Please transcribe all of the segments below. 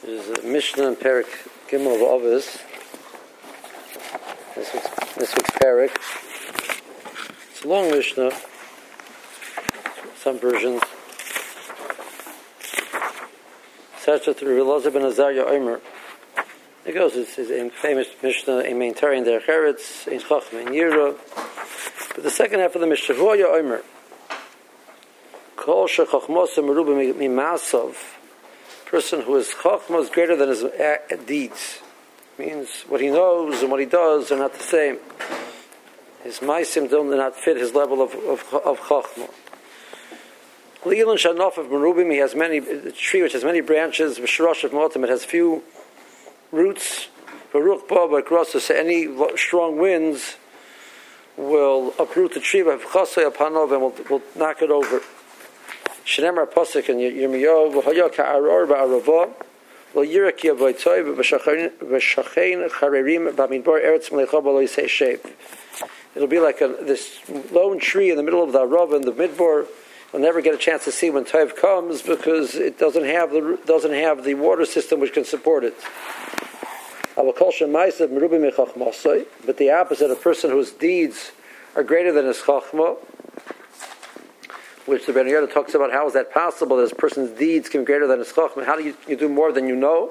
There's a Mishnah in Perek Gimel of Avos. This week's Perek. It's a long Mishnah. Some versions. Such that Rabbi Elazar ben Azariah Omer. It goes, it's a famous Mishnah, a main Torah in der Cheretz, in Chachma, in Yira. But the second half of the Mishnah, Hu Haya Omer. Kol shechachmos meruba mimasav. Person who is chachma is greater than his deeds. Means what he knows and what he does are not the same. His maisim do not fit his level of chachma. Leilon shanof of merubim, he has a tree which has many branches. V'shrosh of motim, it has few roots. V'ruch ba b'krosas, any strong winds will uproot the tree. V'chasei apanov, and will knock it over. Shnemar pasuk in Yirmiyahu, v'haya ka'aror ba'arava, v'yira ki avoytoi, v'shachein charerim b'midbar eretz melecha b'lo yisei shev. It'll be like this lone tree in the middle of the arava in the midbar. We'll never get a chance to see when Tov comes because it doesn't have the water system which can support it. But the opposite, a person whose deeds are greater than his chachma, which the Ben Yehuda talks about, how is that possible that this person's deeds can be greater than his chachma? How do you do more than you know?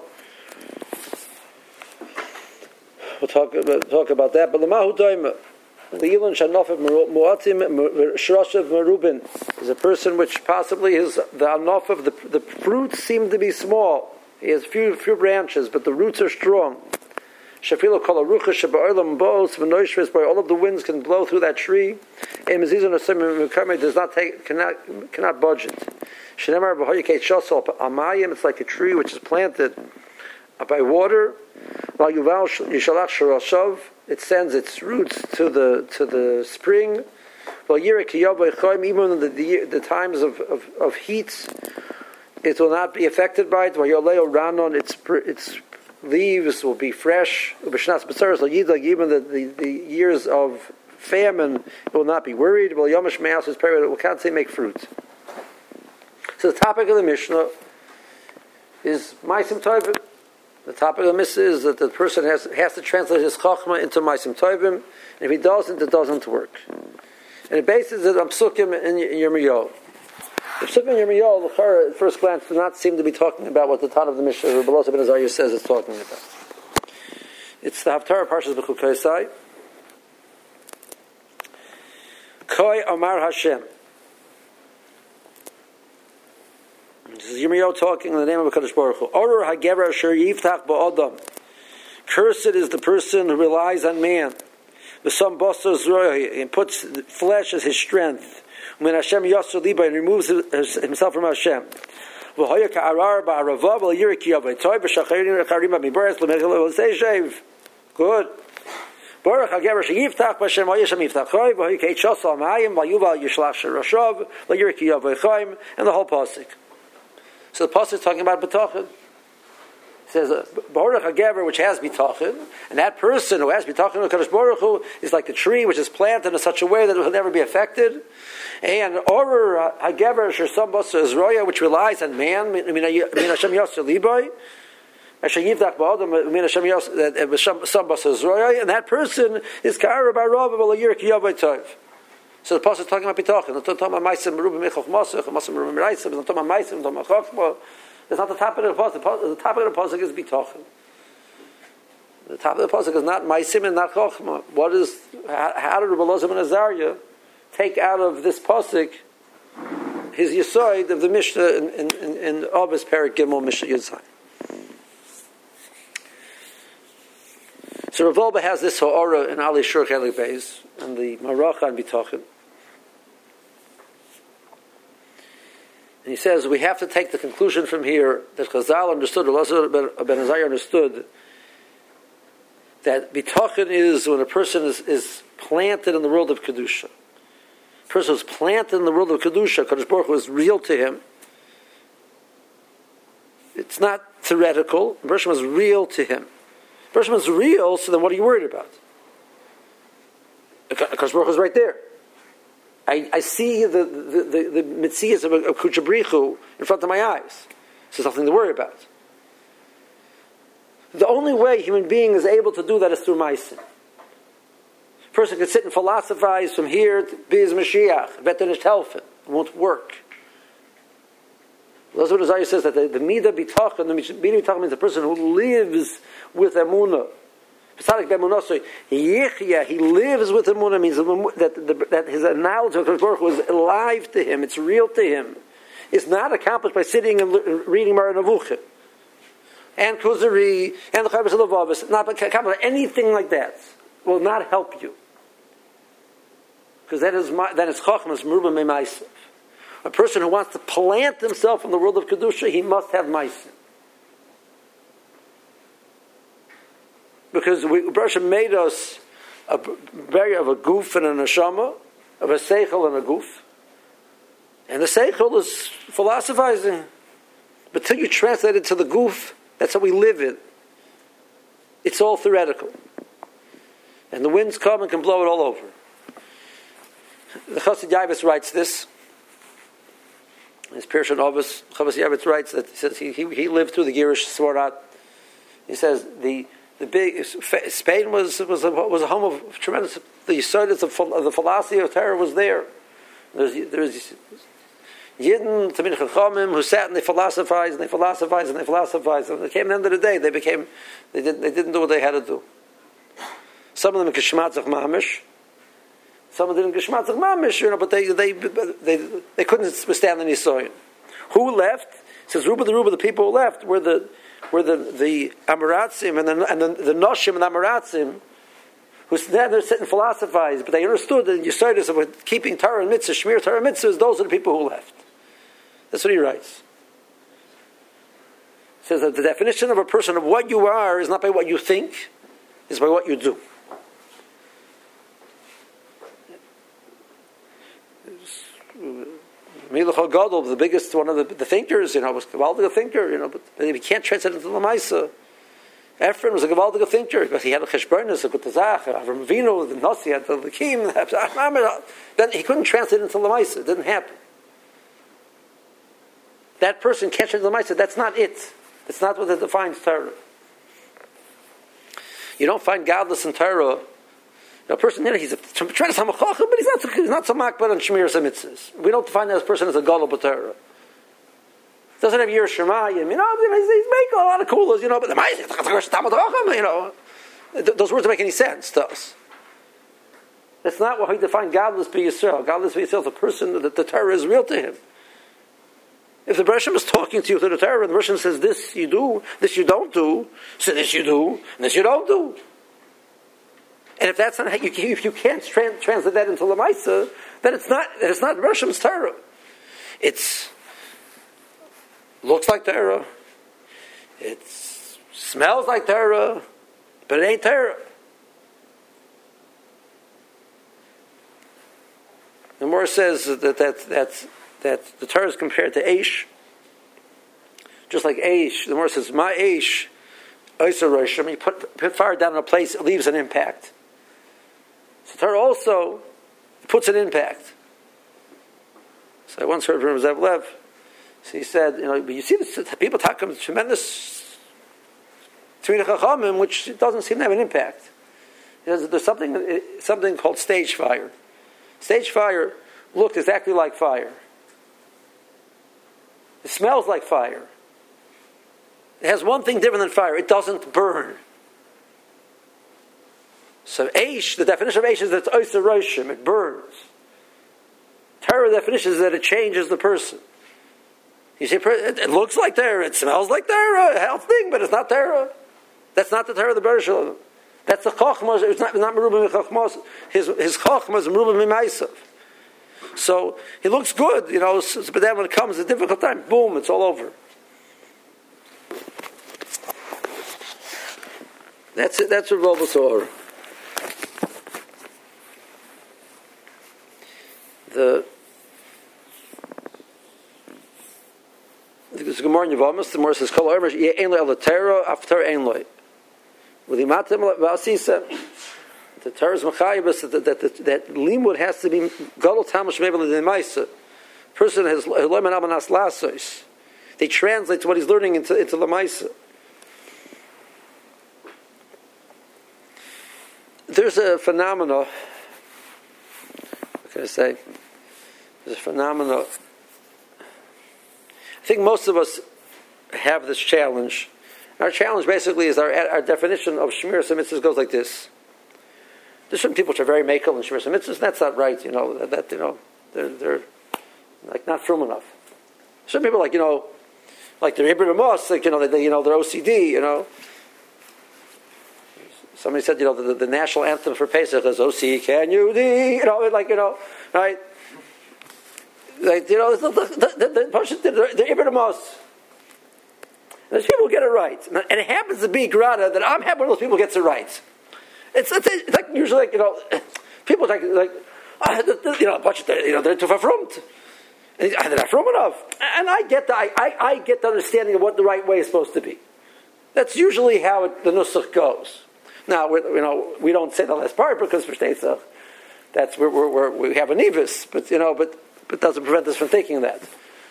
We'll talk about that. But l'mahu doima. Leilon shanof muatim shroshav merubin is a person which possibly the anof of the fruits seem to be small. He has few branches, but the roots are strong. Shafilo kol arucha shebaolam boos v'noishves, by all of the winds can blow through that tree. And mezizon asim does not cannot budge it. Shenemar b'hoyikei shosol amayim. It's like a tree which is planted by water. While yuval yishalach shoroshav, it sends its roots to the spring. While yirik yavaychayim, even in the times of heat, it will not be affected by it. While yoleo ranon, its leaves will be fresh. B'shnas b'tzaros l'yidag, even the years of famine, it will not be worried. While yomish me'as is period, it will constantly make fruit. So the topic of the Mishnah is ma'asim tovim. The topic of the Mishnah is that the person has to translate his chachma into ma'asim tovim, and if he doesn't, it doesn't work. And it bases it on psukim in Yirmiyahu. The psukim in Yirmiyahu, at first glance, do not seem to be talking about what the Tan of the Mishnah, Rabbi Elazar ben Azariah, says it's talking about. It's the Haftarah Parshas B'Chukosai. Koi Amar Hashem. This is Yirmiyahu talking in the name of HaKadosh Baruch Hu. Orur hagever asher yiftach ba'adam. Cursed is the person who relies on man. V'sam basar zroy, and puts flesh as his strength. When Hashem yasur liba, and removes himself from Hashem. V'hoya ka'arar ba'arava, v'yirik yavaytoy, v'shachayin charim b'mibares, l'mechel v'sei Good. Baruch hagever asher yiftach b'Hashem v'yishem yiftachoi, v'hoya k'etshasal ma'ayim, v'yuval yishlach sherashav, v'yirik yavaychayim, and the whole pasuk. So the pasuk is talking about bitachon. It says Baruch HaGever, which has bitachon, and that person who has bitachon, HaKadosh Baruch Hu, is like the tree which is planted in such a way that it will never be affected. And Orur HaGever Shersam Basar Ezroya, which relies on man, Min Hashem Yasser Liboy, Hashem Yivdach Ba'adam, Min Hashem Yasser Basar Ezroya, and that person is Ka'ara Ba'arav V'Layir K'Yavay Tov. So the pasuk is talking about bitachon. It's not talking about ma'asim merubim mechachmasach, ma'asim merubim meraisa. It's not talking about ma'asim. It's talking about chachma. It's not the topic of the pasuk. The topic of the pasuk is bitachon. The topic of the pasuk is not ma'asim and not chachma. How did Rabbi Elazar ben Azariah take out of this pasuk his yisoid of the Mishnah in Avos Perek Gimel Mishnah Yud? So Rav Wolbe has this ha'ara in Ali Shur Chelik Beis and the Maracha and Bitachon. And he says we have to take the conclusion from here that Chazal understood, Elazar ben Azariah understood, that Bitachon is when a person is planted in the world of Kedusha. A person is planted in the world of Kedusha, Kadosh Baruch Hu is real to him. It's not theoretical. The person is real to him. The person is real, so then what are you worried about? Kadosh Baruch Hu is right there. I see the mitzias of Kuchabrichu in front of my eyes. So there's nothing to worry about. The only way a human being is able to do that is through Ma'asim. A person can sit and philosophize from here to be his Mashiach, better than helfen. It won't work. That's what the Zayah says, that the Midah B'tachon, the Midah B'tachon means a person who lives with Emunah. He lives with Emunah, means that his knowledge of Baruch Hu is alive to him, it's real to him. It's not accomplished by sitting and reading Mara Nevuchim and Kuzari and the Chavis of Lavavis. Not accomplished anything like that will not help you, because that is Chachmas Merubah Meimaisiv. A person who wants to plant himself in the world of Kedusha, he must have Maisim. Because Baruch made us of a goof and a neshama, of a seichel and a goof. And the seichel is philosophizing. But till you translate it to the goof, that's how we live in. It's all theoretical. And the winds come and can blow it all over. The Chassid Yavis writes this. His Pirshan Ovis, Chavos Yavitz writes that he lived through the Girish Svarat. He says the big Spain was a home of tremendous. The Yisodis of the philosophy of Torah was there. There's Yidden, Tamid Chachamim, who sat and they philosophized and they philosophized and they philosophized. And it came the end of the day, they didn't do what they had to do. Some of them in Kishmatzach Mamish. Some of them in Geshmatzach Mamish, but they couldn't withstand the Nisoyin. Who left? It says the people who left were the Amaratzim and the Noshim and Amaratzim, who never sit and philosophize, but they understood that Yisodis of keeping Torah and Mitzvah, Shmir Torah and Mitzvah, those are the people who left. That's what he writes. He says that the definition of a person of what you are is not by what you think, it's by what you do. Melech HaGadol, the biggest one of the thinkers, was a Gavaldiga thinker, but he can't translate into the Lamaisa. Ephraim was a Gavaldiga thinker, because he had a Cheshbonus, a Gutazach, Avram Avinu, the Nasi, had the Lakim, then he couldn't translate into Lamaisa. It didn't happen. That person can't translate Lamaisa. That's not it. That's not what defines Torah. You don't find godless in Torah. A person, he's a tremendous hamachachim, but he's not so makbar on Shmir Mitzvahs. We don't define that as a person as a gadol b'Torah. Doesn't have Yer Shemayim, he's making a lot of kulas, but the those words don't make any sense to us. That's not what he defined godless by Yisrael. Godless by Yisrael is a person that the Torah is real to him. If the Bereshim is talking to you through the Torah, and the Bereshim says this you do, this you don't do, so this you do, and this you don't do. And if that's not how if you can't translate that into Lamaisa, then it's not Bereshim's Torah. It's looks like Torah. It smells like Torah, but it ain't Torah. The Gemara says that the Torah is compared to Eish. Just like Eish, the Gemara says, "My Eish, Oisa Roshim." You put fire down in a place, it leaves an impact. So Torah also puts an impact. So I once heard from Zev Lev. So he said, but you see the people talking about tremendous Tmina Chachamim, which doesn't seem to have an impact. There's something called stage fire. Stage fire looked exactly like fire. It smells like fire. It has one thing different than fire. It doesn't burn. So Eish, the definition of Eish is that it's Oisa Roshim, it burns. Torah definition is that it changes the person. You say, it looks like Torah, it smells like Torah, a health thing, but it's not Torah. That's not the Torah of the Bereshit. That's the Chochmah, it's not Merubah Chochmah, his Chochmah is Merubah Mimaisav. So he looks good, but then when it comes a difficult time, boom, it's all over. That's it, that's Rav Basor. The Gemara in Yevamos, the Gemara says, "Kol Omer Ein Lo El Torah, After Ein Lo." With Imatem V'Asisa, the Torah is Machayibus that limud has to be Gadol Tamash Mebel L'Demaisa. Person has Loiman Amanas Lasos. They translate what he's learning into Lamaisa. There's a phenomenon. What can I say? There's a phenomenon. I think most of us have this challenge. Our challenge basically is our definition of Shmiras HaMitzvahs goes like this. There's some people which are very makel in Shmiras HaMitzvahs, and that's not right. They're like not firm enough. Some people like they're Ibn Amos, like they're OCD. Somebody said the national anthem for Pesach is "O.C. Can you D?" Right? Like the Ibn Amos. There's people who get it right, and it happens to be Grada that I'm one of those people who gets it right. It's like usually people they're too verfrumd. They're not from enough, and I get the understanding of what the right way is supposed to be. That's usually how the nusach goes. Now we don't say the last part because for Shtetzach, that's where we have an evis, but it doesn't prevent us from thinking that.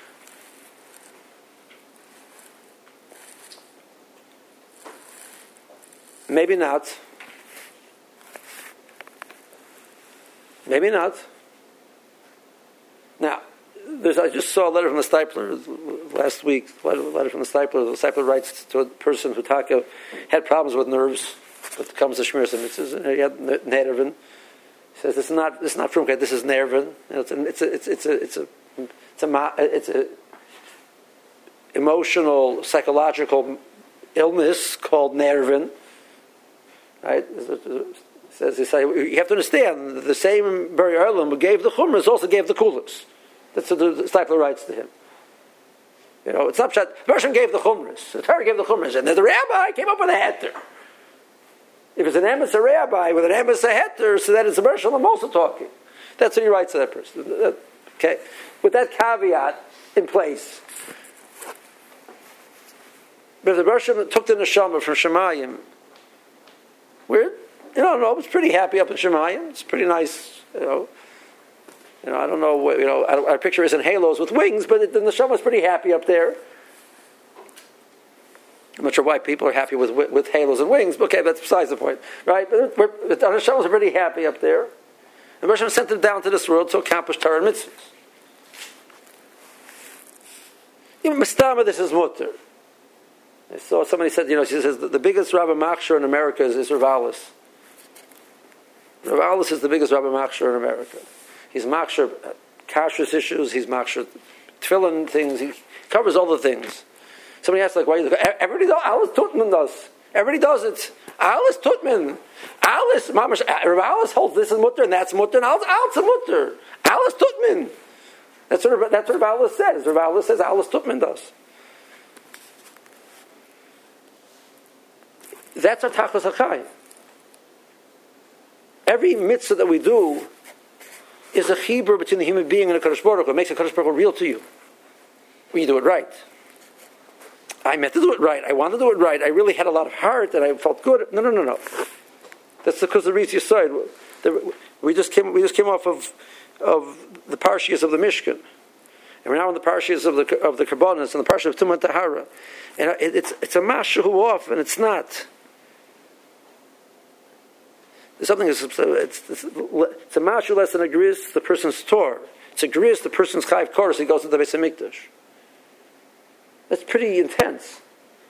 Maybe not. Maybe not. Now, I just saw a letter from the Stipler last week. A letter from the Stipler. The Stipler writes to a person who had problems with nerves, but it comes to Shmiras HaMitzvahs, and he had Nerven. He says this is not Frumkeit. This is Nerven. It's a emotional psychological illness called Nerven. Right? You have to understand the same Bari Erlam who gave the Chumras also gave the Kulas. That's what the Stipler writes to him. It's not that Bershom gave the Chumras, the Torah gave the Chumras, and then the rabbi came up with a heter. If it's an emes a rabbi with an emes a heter, so that it's a Bershom, I'm also talking. That's what he writes to that person. Okay, with that caveat in place. But if the Bershom took the neshama from Shemayim, I was pretty happy up in Shemayim. It's pretty nice, I don't know, our picture isn't halos with wings, but the neshama is pretty happy up there. I'm not sure why people are happy with halos and wings, but okay, that's besides the point, right? But our neshamas are pretty happy up there. And Hashem sent them down to this world to accomplish Torah and mitzvahs. Mistama, this is mutter. I saw somebody said, she says the biggest Rabbi Machshir in America is Rav Alice. Rav Alice is the biggest Rabbi Machshir in America. He's Machshir kashrus issues, he's Machshir tefillin things, he covers all the things. Somebody asked, why everybody does, Alice Tutman does. Everybody does it. Alice Tutman. Rav Alice holds this is mutter and that's mutter, and Alice is mutter. Alice Tutman. That's what Rav Alice says. Rav Alice says Alice Tutman does. That's our tachlis hakayim. Every mitzvah that we do is a chibur between the human being and the Kadosh Baruch Hu. It makes the Kadosh Baruch Hu real to you when you do it right. I meant to do it right. I wanted to do it right. I really had a lot of heart, and I felt good. No. That's because the reason you said we just came off of the parshiyas of the Mishkan, and we're now in the parshiyas of the Karbonos and the parshiyas of Tumah Tahara, and it's a mashu off, and it's not. Something it's a mashu less than a gris, the person's tor. It's a gris, the person's chayv koros. He goes into the Beis Hamikdash. That's pretty intense.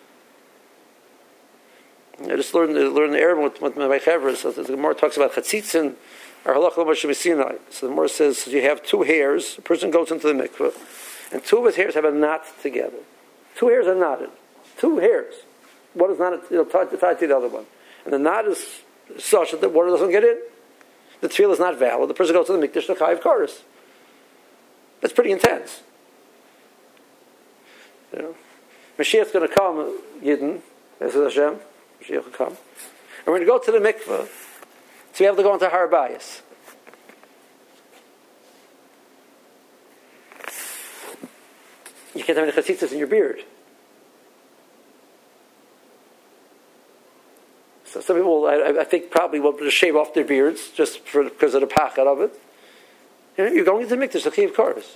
I just learned the Arab with my chevra. So the Gemara talks about chatzitzin or halacha l'moshe Sinai. So the Gemara says you have two hairs. A person goes into the mikveh, and two of his hairs have a knot together. Two hairs are knotted. Two hairs. One is not tied to the other one, and the knot is such that the water doesn't get in. The tefillah is not valid. The person goes to the mikdash to chayiv koros. That's pretty intense. Mashiach's going to come, Yidden, as Hashem. Mashiach will come, and we're going to go to the mikveh to be able to go into Har Bayis. You can't have any chasitzas in your beard. So some people, I think, probably will just shave off their beards just because of the pachat of it. You're going to the mikdash, the chayiv koros.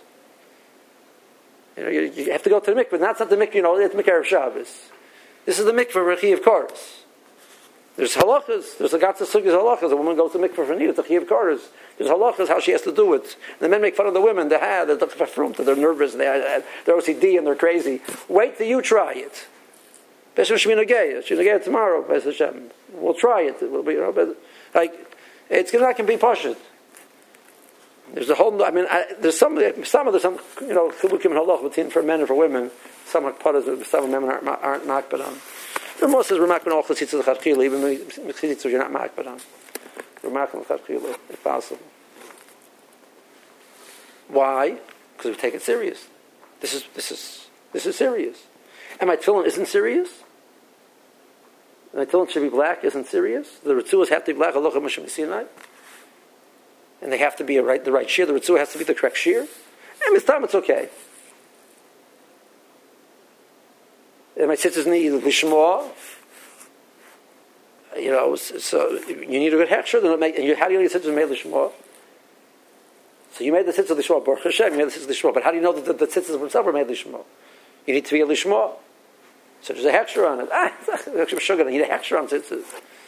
You have to go to the mikveh. That's not the mikveh, it's the mikveh of Shabbos. This is the mikveh of chayiv koros. There's halachas. There's a gatzah sugis halachas. A woman goes to mikvah for nida, to chiyuv kares. There's halachas how she has to do it. And the men make fun of the women. They're nervous, they're OCD, and they're crazy. Wait till you try it. She's tomorrow. We'll try it. It will be, it's not going to be poshut. There's a whole. There's some chilukim and halach between for men and for women. Some hakpadas, some women aren't makbad on. The most says we're makbad on all chasitzos chachila, even chasitzos you're not makbad on. We're makbad on chachila if possible. Why? Because we take it serious. This is serious. And my tefillin isn't serious. And my tefillin should be black isn't serious. The ritzuas have to be black. Halacha Moshe Sinai. And they have to be the right shear. The ritzua has to be the correct shear. And this time it's okay. And my tzitzis need lishma. So you need a good hechsher. How do you know your tzitzis made lishma? So you made the tzitzis lishma. Baruch Hashem, you made the tzitzis lishma. But how do you know that the tzitzis themselves were made lishma? You need to be a lishma. So there's a hechsher on it. You need a hechsher on tzitzis.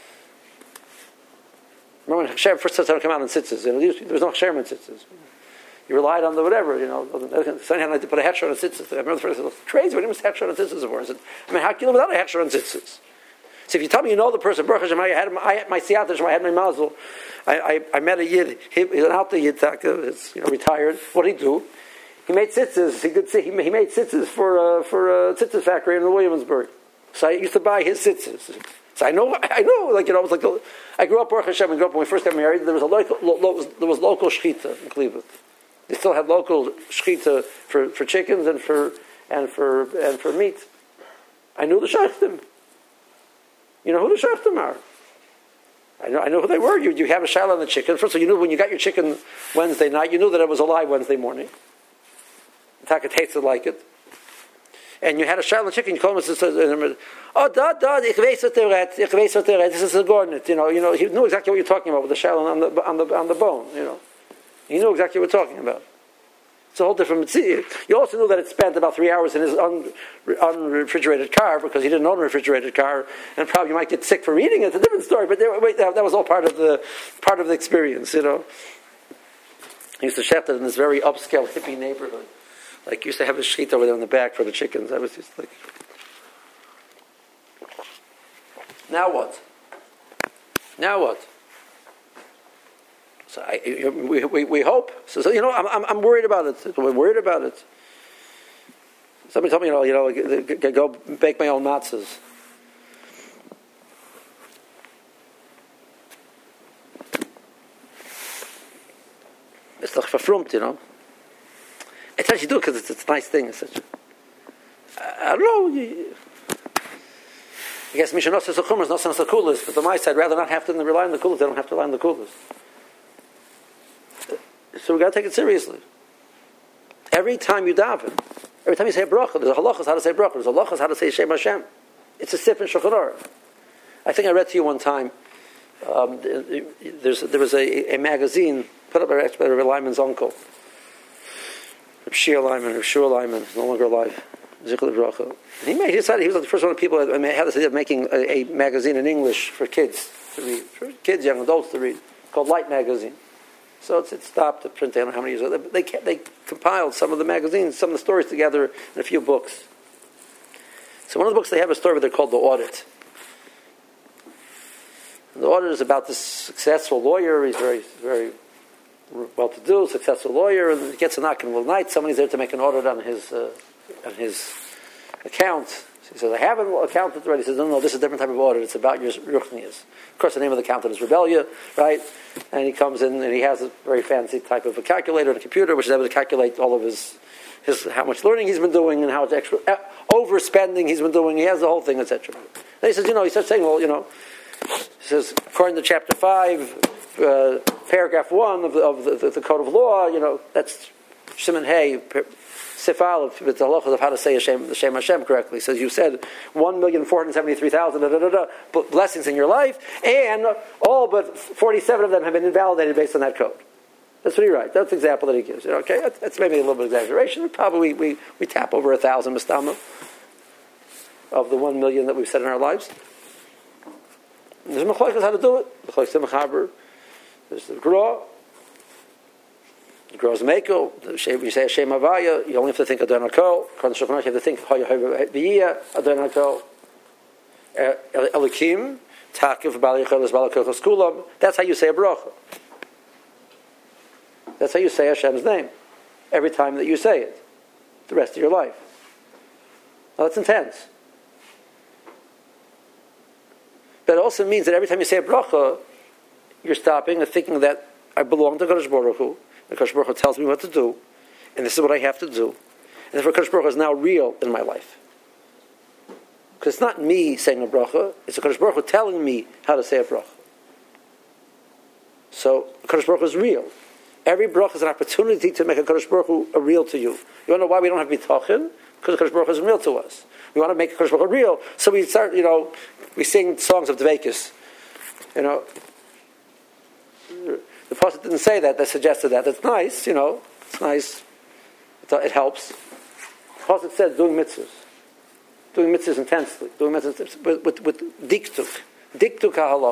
Remember when Hashem first started to come out in tzitzis? There was no Hashem in tzitzis. You relied on the whatever, Someone had to put a hechsher on a tzitzis. I remember the first, it was crazy. What do you mean hechsher on a tzitzis for? I said, how can you live without a hechsher on tzitzis? So if you tell me you know the person, Baruch Hashem, I had my siyata, I had my mazel. I met a yid. He's an alta yid, he's retired. What did he do? He made tzitzis. He made tzitzis for a tzitzis factory in Williamsburg. So I used to buy his tzitzis. So I know. It was like I grew up Baruch Hashem. When we first got married, there was local shechita in Cleveland. They still had local shechita for chickens and for meat. I knew the shechtim. You know who the shechtim are. I know who they were. You have a shayla on the chicken. First of all, you knew when you got your chicken Wednesday night, you knew that it was alive Wednesday morning. The taka tasted like it. And you had a shayla on the chicken. You called him and said, "Oh, Dad, ich weiß what they're at. This is a garnet." He knew exactly what you're talking about with the shayla on the bone. He knew exactly what you're talking about. It's a whole different mitzvah. You also knew that it spent about 3 hours in his unrefrigerated car because he didn't own a refrigerated car, and probably you might get sick from eating it. It's a different story, but that was all part of the experience. He used to chef it in this very upscale hippie neighborhood. Like used to have a sheet over there in the back for the chickens. I was just like, now what? So we hope. So I'm worried about it. We're worried about it. Somebody told me, go bake my own matzahs. It's like verfrumt, It's actually do because it's a nice thing. I don't know. I guess Mishnah says the Chumash, not the coolest, but on my side, rather not have to rely on the coolest, they don't have to rely on the coolest. So we got to take it seriously. Every time you daven, every time you say a bracha, there's a halachas how to say bracha, there's a halachas how to say Shem Hashem. It's a sip in Shulchan Aruch. I think I read to you one time. There was a magazine put up by Rabbi Lyman's uncle, Rabbi Shia Lyman, Rabbi Shua Lyman, no longer alive. Zikr Bracha. He decided he was the first one of the people that had this idea of making a magazine in English for kids to read, for kids, young adults to read, called Light Magazine. So it stopped at print. I don't know how many years ago. They compiled some of the magazines, some of the stories together in a few books. So one of the books they have a story where they're called The Audit. And the Audit is about this successful lawyer. He's very, very well-to-do, successful lawyer, and he gets a knock in the middle of the night. Somebody's there to make an audit on his account. So he says, I have an accountant already. He says, no, this is a different type of audit. It's about your ruchnias. Of course, the name of the accountant is Rebellia, right? And he comes in and he has a very fancy type of a calculator and a computer which is able to calculate all of his how much learning he's been doing and how much extra overspending he's been doing. He has the whole thing, etc. Then he says, he starts saying, he says, according to chapter 5, paragraph 1 of the Code of Law, that's Shimon Hay, Sifal, with the halachas of how to say the Shem Hashem correctly. Says you said 1,473,000 blessings in your life, and all but 47 of them have been invalidated based on that code. That's what he writes. That's the example that he gives. Okay, that's maybe a little bit of exaggeration. Probably we tap over 1,000 mistama of the 1 million that we've said in our lives. There's machlokes how to do it. Machlokes mechaber. There's the gra. The gra's meko. When you say Hashem Havaya, you only have to think Adon HaKol. You have to think Hayah Adon HaKol. Elikim. Takiv Bali Yecheles Bali Kochos Kulam. That's how you say a bracha. That's how you say Hashem's name. Every time that you say it. The rest of your life. Well, that's intense. But it also means that every time you say a bracha, you're stopping and thinking that I belong to Kadosh Baruch Hu. And Kadosh Baruch Hu tells me what to do. And this is what I have to do. And therefore Kadosh Baruch Hu is now real in my life. Because it's not me saying a bracha, it's a Kadosh Baruch Hu telling me how to say a bracha. So Kadosh Baruch Hu is real. Every bracha is an opportunity to make a Kadosh Baruch Hu real to you. You want to know why we don't have bitachon? Because Kadosh Baruch Hu isn't real to us. We want to make Kadosh Baruch Hu real, so we start, we sing songs of Dveikus. The prophet didn't say that, they suggested that. That's nice, it's nice. It helps. The prophet said doing mitzvahs. Doing mitzvahs intensely. Doing mitzvahs with diktuk. Diktuk ha'halach.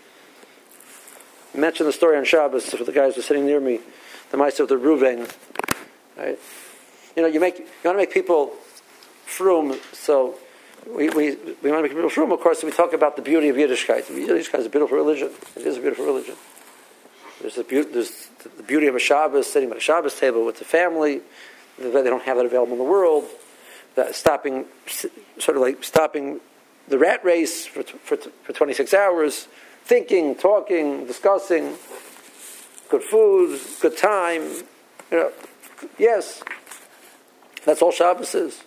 I mentioned the story on Shabbos for the guys who were sitting near me. The Meister of the Ruvain. Right? You want to make people frum, so we want to make people frum, of course, we talk about the beauty of Yiddishkeit. Yiddishkeit is a beautiful religion. It is a beautiful religion. There's the beauty of a Shabbos, sitting at a Shabbos table with the family. They don't have that available in the world. That stopping the rat race for 26 hours, thinking, talking, discussing, good food, good time. Yes, that's all Shabbos is.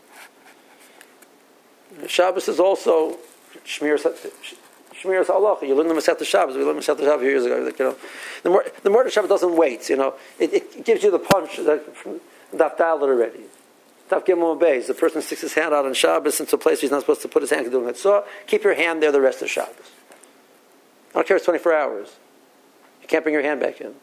Shabbos is also Shmiras Halacha. You learn the Masechet Shabbos. We learned Masechet Shabbos years ago. The more the Shabbos doesn't wait. It gives you the punch from Daf Dalet already. Daf Gimel Beis. The person sticks his hand out on Shabbos into a place he's not supposed to put his hand doing it. So keep your hand there the rest of Shabbos. I don't care if it's 24 hours. You can't bring your hand back in.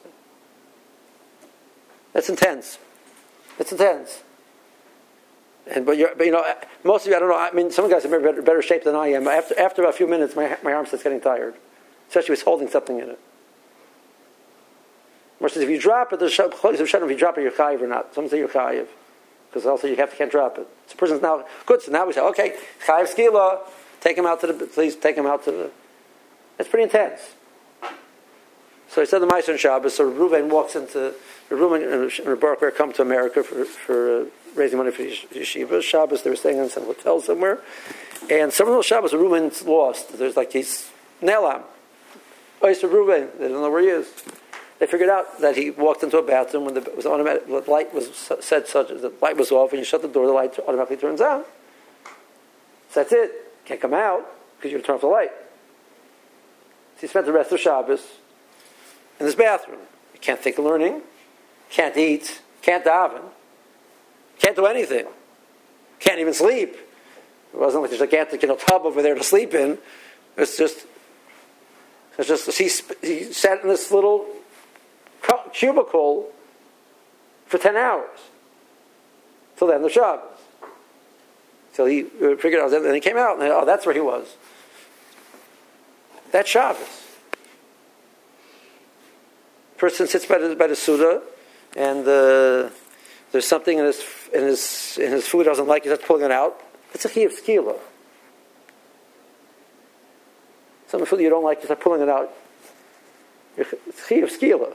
That's intense. It's intense. But most of you, I don't know. I mean, some guys are in better shape than I am. After a few minutes, my arm starts getting tired, especially with holding something in it. Versus if you drop it, if you drop it, you're chayiv or not. Some say you're chayiv because also you can't drop it. So the person's now good. So now we say, okay, chayiv skila, please take him out to the. That's pretty intense. So he said the Meister on Shabbos. So Reuven walks into Reuven and Baruch come to America for raising money for yeshiva. Shabbos, they were staying in some hotel somewhere. And some of those Shabbos, Reuven's lost. There's he's Nelam. Oh, it's Reuven. They don't know where he is. They figured out that he walked into a bathroom when the light was off, and you shut the door, the light automatically turns on. So that's it. Can't come out because you turn off the light. So he spent the rest of Shabbos in this bathroom. You can't think of learning, can't eat, can't daven, can't do anything, can't even sleep. It wasn't like there's a gigantic tub over there to sleep in. It's just he sat in this little cubicle for 10 hours till the end of Shabbos. So he figured out, and he came out, and that's where he was. That's Shabbos. Person sits by the Suda, and there's something in his food he doesn't like. He starts pulling it out. It's a chi of skila. Some food you don't like, you start pulling it out. It's chi of skila.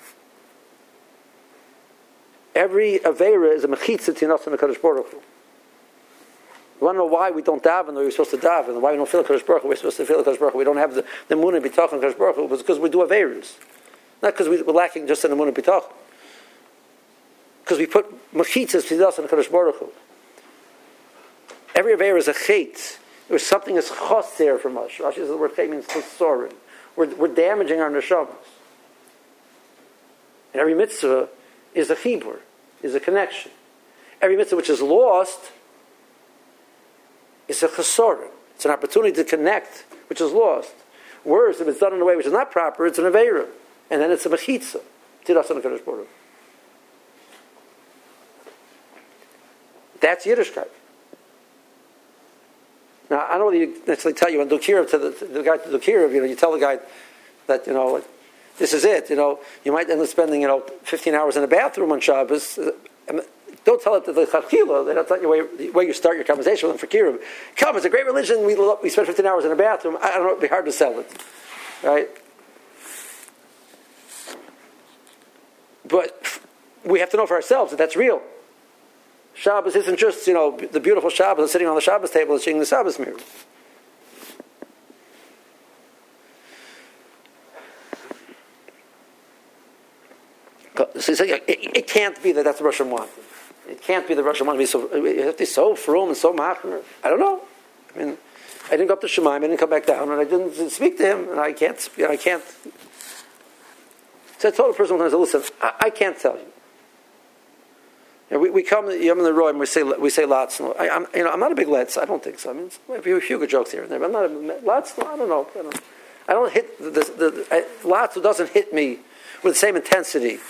Every avera is a mechitza tinas in the Kadosh Baruch Hu. You want to know why we don't daven, or we're supposed to daven, and why we don't feel Kadosh Baruch Hu? We're supposed to feel Kadosh Baruch Hu. We don't have the munah b'tachon Kadosh Baruch Hu. It's because we do averas, not because we're lacking just in the munah b'tachon. Because we put mechitzas tinas in the Kadosh Baruch Hu. Every avera is a chet. There's something that's chos there from us. Rashi says the word chet means chesorin. We're damaging our neshamas. And every mitzvah is a chibur, is a connection. Every mitzvah which is lost is a chesorin. It's an opportunity to connect, which is lost. Worse, if it's done in a way which is not proper, it's an aveira. And then it's a mechitza. Tiras on the Kadosh Baruch Hu. That's Yiddishkeit. Now, I don't know whether you necessarily tell you on Dukirov to the guy to Dukirov, you tell the guy that, this is it, you might end up spending, 15 hours in a bathroom on Shabbos. Don't tell it to the Chachila. They don't tell you the way you start your conversation with them for Kiruv. Come, it's a great religion. We spend 15 hours in a bathroom. I don't know. It'd be hard to sell it, right? But we have to know for ourselves that that's real. Shabbos isn't just the beautiful Shabbos sitting on the Shabbos table and seeing the Shabbos mirror. So it can't be that that's the Russian want. It can't be the Russian want to be so frum and so machmer. I don't know. I mean, I didn't go up to Shemaim, I didn't come back down, and I didn't speak to him, and I can't. So I told the person one time, listen, I can't tell you. We come, Yom in the Roy, and we say lots. I'm not a big let's. I don't think so. I mean, a few good jokes here and there, but I'm not a lots. I don't know. I don't hit lots who doesn't hit me with the same intensity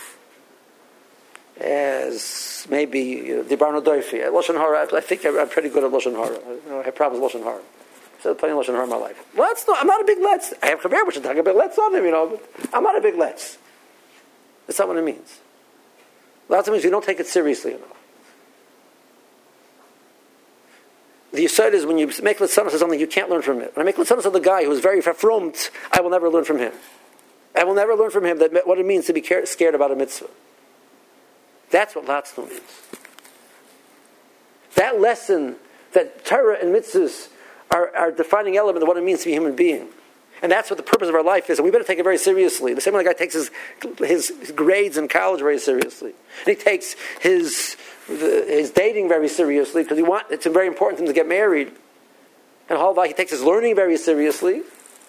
as maybe Dibarno Doifi. Lashon Hara, I think I'm pretty good at Lashon Hara. I have problems with Lashon Hara. So plenty of Lashon Hara in my life. Let's no, I'm not a big let's. I have Chaver which is talking about let's on him, but I'm not a big let's. That's not what it means. Lots of means you don't take it seriously enough. The Yisod is when you make Litzanos of something, you can't learn from it. When I make Litzanos of the guy who is very fafrumt, I will never learn from him. I will never learn from him what it means to be scared about a mitzvah. That's what Latzno means. That lesson that Torah and mitzvahs are defining element of what it means to be a human being. And that's what the purpose of our life is. And we better take it very seriously. The same way the guy takes his grades in college very seriously. And he takes his dating very seriously because it's very important to him to get married. And he takes his learning very seriously.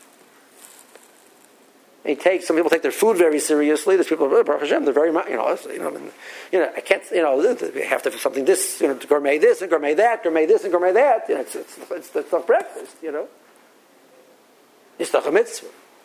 And some people take their food very seriously. There's people, Baruch Hashem, they're very much, I can't, we have to have something this, gourmet this and gourmet that, gourmet this and gourmet that. It's not breakfast, It's not a mitzvah.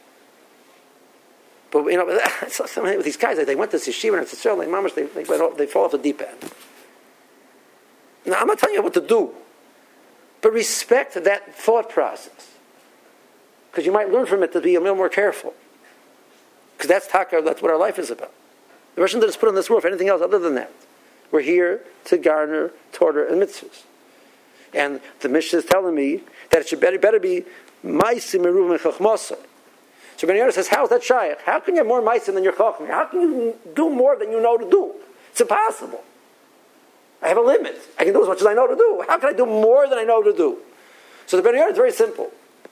But, with these guys, they went to Yeshiva and it's certainly, mamash, they fall off the deep end. Now, I'm not telling you what to do, but respect that thought process. Because you might learn from it to be a little more careful. Because that's what our life is about. The Russian didn't put on this roof anything else other than that. We're here to garner Torah and mitzvahs. And the Mishnah is telling me that it should better be ma'asim meruvim and chachmasa. So Ben Yonah says, how is that shaykh? How can you have more ma'asim than your chachma? How can you do more than you know to do? It's impossible. I have a limit. I can do as much as I know to do. How can I do more than I know to do? So the Ben Yonah is very simple.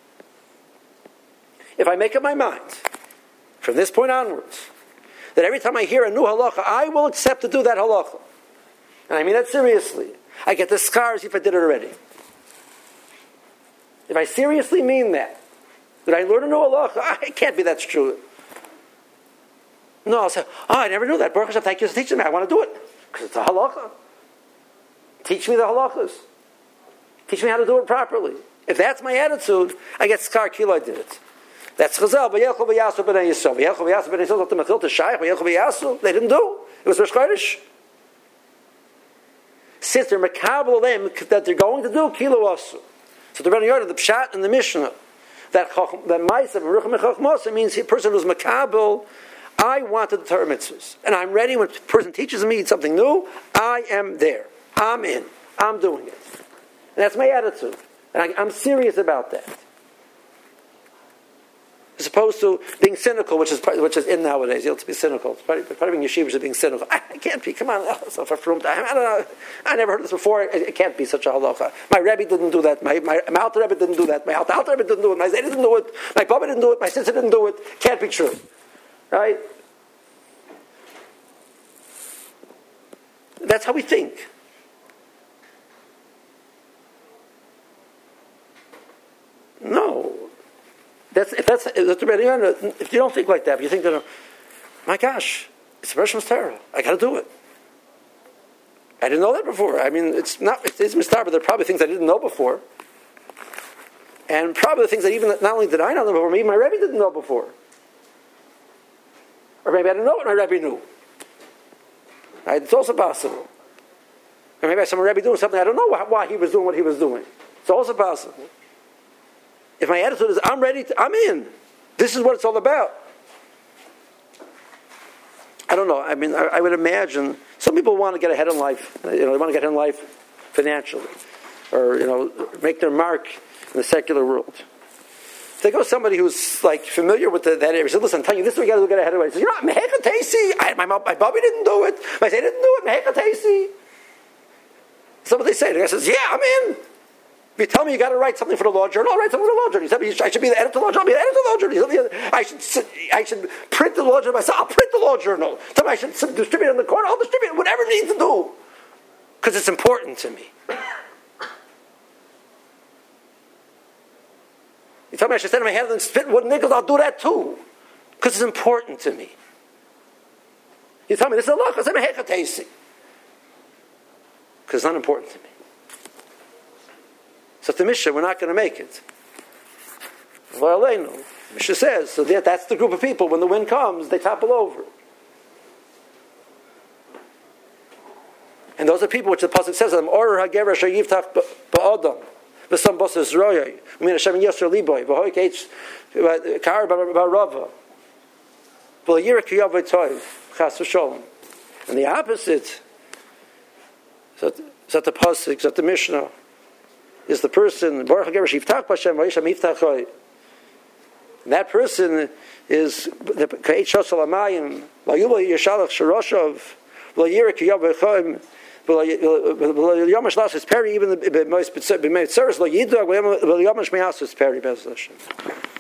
If I make up my mind, from this point onwards, that every time I hear a new halacha, I will accept to do that halacha. And I mean that seriously. I get the scars if I did it already. If I seriously mean that I learn a new halacha, it can't be that's true. No, I'll say, I never knew that. Baruch Hashem, thank you for teaching me. I want to do it. Because it's a halacha. Teach me the halachas. Teach me how to do it properly. If that's my attitude, I get scar kilo I did it. That's Chazal. V'yelchu v'yasu b'nei Yisrael. V'yelchu v'yasu b'nei Yisrael. Not the Shayach. V'yelchu v'yasu. They didn't do. It was Rosh Chodesh. Since they're makabel them that they're going to do kilo asu. So the Rebbe Yoda, the Pshat and the Mishnah, that Ma'aser and Ruchim and Chachmasa means a person who's makabel. I wanted the Torah mitzvahs, and I'm ready when a person teaches me something new. I am there. I'm in. I'm doing it. And that's my attitude, and I'm serious about that. As opposed to being cynical, which is in nowadays. To be cynical. Part of being yeshiva is being cynical. I can't be. Come on. I don't know. I never heard this before. It can't be such a halacha. My Rebbe didn't do that. My Alter Rebbe didn't do that. My Alter Rebbe didn't do it. My Zayda didn't do it. My Baba didn't do it. My sister didn't do it. Can't be true. Right? That's how we think. No. If you don't think like that, if you think that, my gosh, it's Rosh Hashanah, I got to do it. I didn't know that before. I mean, it's mistar, but there are probably things I didn't know before, and probably things that even not only did I not know before, maybe my Rebbe didn't know before, or maybe I didn't know what my Rebbe knew. Right? It's also possible. Or maybe I saw my Rebbe doing something I don't know why he was doing what he was doing. It's also possible. if my attitude is I'm ready, I'm in. This is what it's all about. I don't know. I mean, I would imagine some people want to get ahead in life. They want to get ahead in life financially, or make their mark in the secular world. If they go to somebody who's like familiar with that area, say, "Listen, I'm telling you, this is what you got to get ahead of it." He says, "Mehekatesi, my Bobby didn't do it. My say didn't do it. Mehekatesi." So what they say, the guy says, "Yeah, I'm in. If you tell me you got to write something for the law journal, I'll write something for the law journal. You said I should be the editor of the law journal, I'll be the editor of the law journal. I should print the law journal myself, I'll print the law journal. Tell me I should distribute it in the corner, I'll distribute it, whatever it needs to do. Because it's important to me. You tell me I should stand in my hand and spit wood nickels, I'll do that too. Because it's important to me. You tell me this is a law, because I'm a hekatesi. Because it's not important to me. So the Mishnah, we're not going to make it. The Mishnah says, so that's the group of people, when the wind comes, they topple over. And those are people which the Pasuk says, Or hagever asher yivtach ba'adam, v'sam bosas royai, u'min Hashem yosher liboy, v'hoi keitz ka'ar ba'rava, v'yirek yav v'toiv, chas v'sholem. And the opposite, so the Pasuk, so the Mishnah, is the person, and that person is the Ka'et Shosel Amayim, Vayula Yeshalach Sharoshav, V'Yirik Yav V'Yomash Las Peri, even the most B'Metzeres Lo Yidag V'Yomash Me'asus Peri Bez Hashem.